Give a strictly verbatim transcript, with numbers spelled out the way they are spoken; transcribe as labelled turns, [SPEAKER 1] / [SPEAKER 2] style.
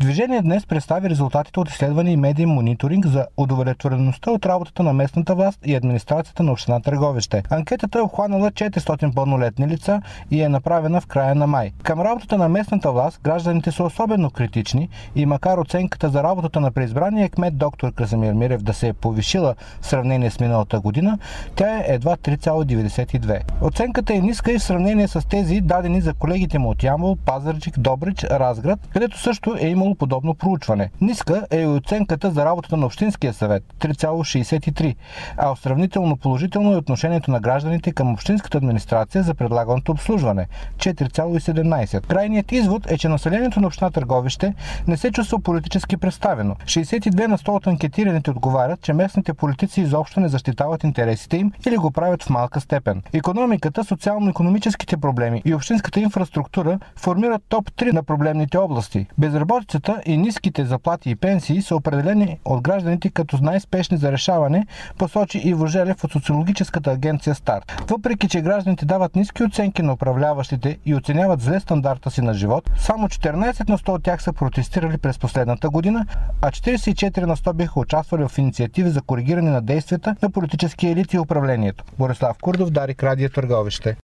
[SPEAKER 1] Движение днес представи резултатите от изследване и медиен мониторинг за удовлетвореността от работата на местната власт и администрацията на община Търговище. Анкетата е обхванала четиристотин пълнолетни лица и е направена в края на май. Към работата на местната власт гражданите са особено критични и макар оценката за работата на преизбрания кмет доктор Красимир Мирев да се е повишила в сравнение с миналата година, тя е едва три цяло деветдесет и две. Оценката е ниска и в сравнение с тези дадени за колегите му от Ямбол, Пазарджик, Добрич, Разград, където също е имало подобно проучване. Ниска е и оценката за работата на Общинския съвет – три цяло шейсет и три, а сравнително положително е отношението на гражданите към общинската администрация за предлаганото обслужване – четири цяло седемнадесет. Крайният извод е, че населението на община Търговище не се чувства политически представено. шейсет и две на сто от анкетираните отговарят, че местните политици изобщо не защитават интересите им или го правят в малка степен. Икономиката, социално-икономическите проблеми и общинската инфраструктура формират топ три на проблемните области. Безработицата и ниските заплати и пенсии са определени от гражданите като най-спешни за решаване, посочи Иво Желев от социологическата агенция Старт. Въпреки че гражданите дават ниски оценки на управляващите и оценяват зле стандарта си на живот, само четиринадесет на сто от тях са протестирали през последната година, а четиридесет и четири на сто биха участвали в инициативи за коригиране на действията на политическия елит и управлението. Борислав Курдов, Дарик Радио, Търговище.